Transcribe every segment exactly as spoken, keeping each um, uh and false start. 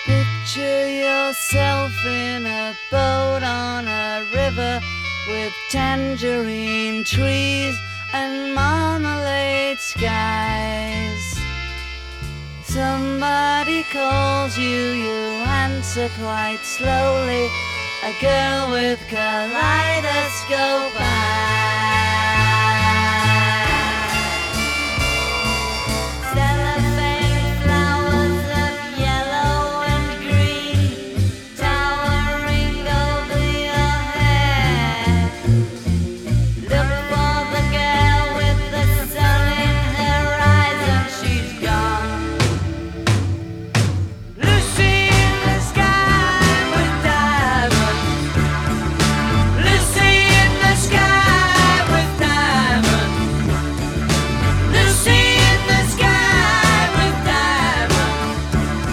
Picture yourself in a boat on a river with tangerine trees and marmalade skies. Somebody calls you, you answer quite slowly. A girl with kaleidoscope eyes. Cellophane flowers of yellow and green towering over your head. Look for the girl with the sun in her eyes and she's gone. Lucy in the sky with diamonds. Lucy in the sky with diamonds. Lucy in the sky with diamonds.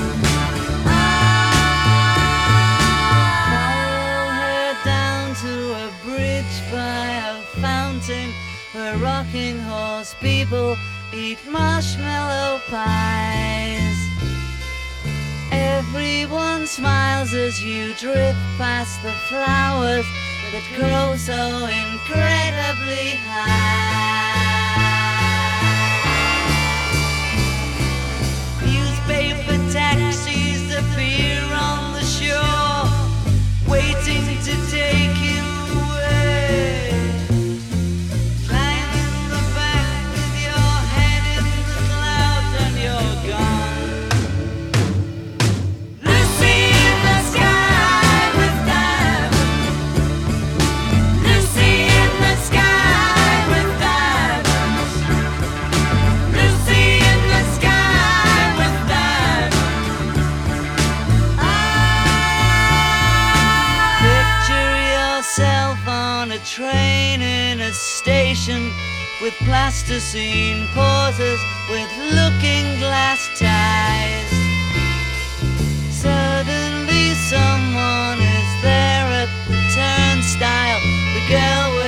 Follow her down to a bridge by a fountain where rocking horse people eat marshmallow pies. Everyone smiles as you drift past the flowers that grow so incredibly high. Newspaper taxis appear on the shore, waiting to take you away. Climb in the back with your head in the clouds and you're gone. Lucy in the sky with diamonds. Lucy in the sky with diamonds. Lucy in the sky with diamonds. Picture yourself on a train in a station with plasticine pauses with looking glass ties. Suddenly someone is there at the turnstile. The girl